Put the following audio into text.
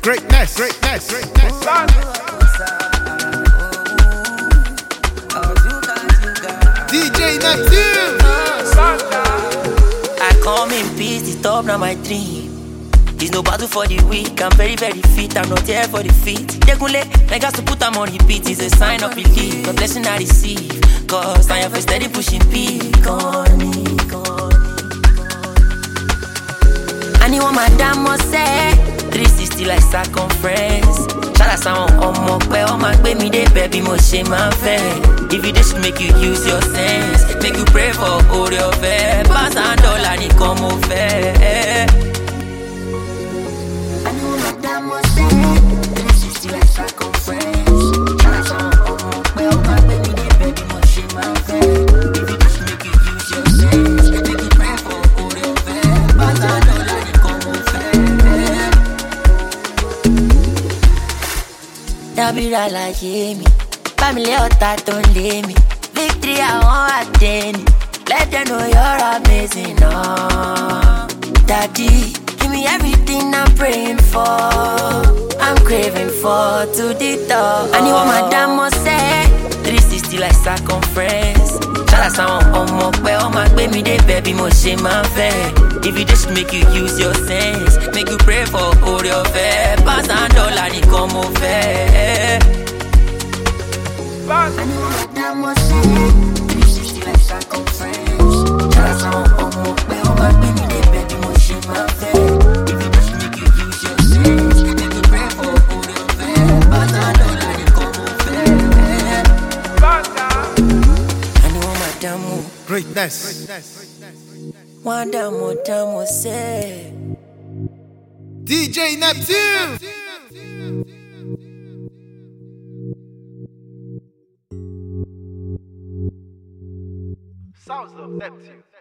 Greatness. DJ Neptune. I come in peace, the top now my dream. It's no battle for the weak, I'm very, very fit. I'm not here for the feet. Degunle, I got to put them on repeat. It's a sign of belief, a blessing I receive. Cause I am for steady pushing peak on me. Anyone my damn must say 360 like circumference. Shout out someone on my way, on my way, me they baby, mo shame my fair. If you just make you use your sense, make you pray for all your fair. Pass and dollar, ni come over. Anyone my damn must say 360 like circumference. Shout out someone on my way, on my way, me they baby, mo shame my fair. If you just make you use your sense, make you pray for all your fair. Pass and dollar, ni come over. Dabira like me, family ọ̀tá tó ń lé mi. Victory àwọn àdéhùn, let them know you're amazing. Daddy, give me everything I'm praying for, I'm craving for to the top. Anyone my damn must say 360 like circumference. Shout out someone on my way, on my way, me they baby, mo shame my fair. If you just make you use your sense, make you pray for all your fair. Pass and dollar, ni come over. Anyone my damn must say 360 like circumference. Shout out someone on my way, on my way, me they baby, mo shame my fair. If you just make you use your sense, make you pray for all your fair. Pass and dollar, ni come over. Anyone my damn Greatness. one damn say DJ Neptune. Sounds of Neptune.